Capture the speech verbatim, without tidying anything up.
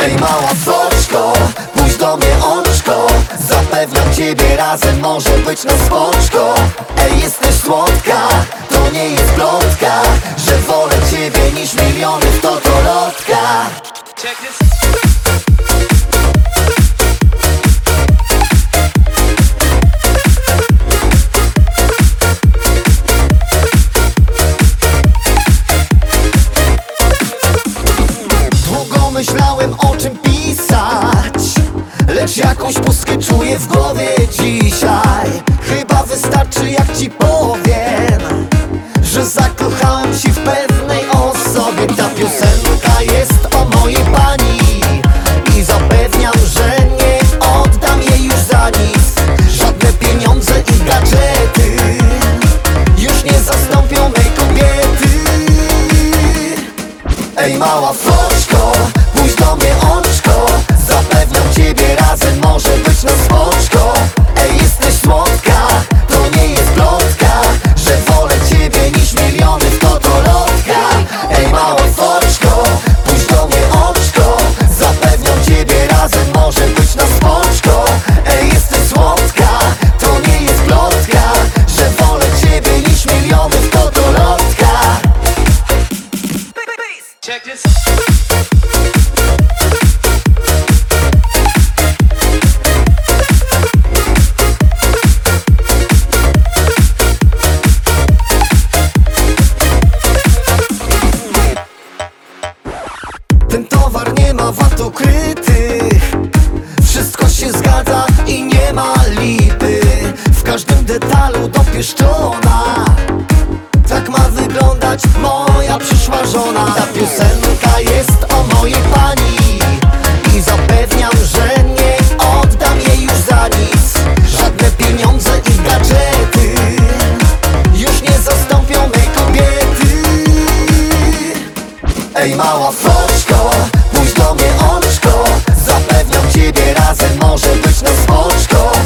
Ej mała foczko, pójdź do mnie oczko. Zapewniam ciebie, razem może być na spoczko. Ej, jesteś słodka, to nie jest plotka, że wolę ciebie niż miliony w totolotka. Check this. Myślałem, o czym pisać, lecz jakąś pustkę czuję w głowie dzisiaj. Chyba wystarczy, jak ci powiem, że zakochałem się w pewnej osobie. Ta piosenka jest o mojej pani i zapewniam, że nie oddam jej już za nic. Żadne pieniądze i gadżety już nie zastąpią mej kobiety. Ej mała foczko, pójdź do mnie oczko. Zapewniam ciebie, razem może być na spoczko. Ej, jesteś słodka, to nie jest plotka, że wolę ciebie niż miliony w totolotka. Ej mała foczko, pójdź do mnie oczko. Zapewniam ciebie, razem może być na spoczko. Ej, jesteś słodka, to nie jest plotka, że wolę ciebie niż miliony w totolotka. Check this. Ten towar nie ma wat ukrytych, wszystko się zgadza i nie ma lipy. W każdym detalu dopieszczona, tak ma wyglądać moja przyszła żona. Ta piosenka jest o mojej pani i zapewniam, że nie oddam jej już za nic. Żadne pieniądze i gadżety już nie zastąpią mej kobiety. Ej mała foczko, pójdź do mnie oczko. Zapewniam ciebie, razem może być na spoczko.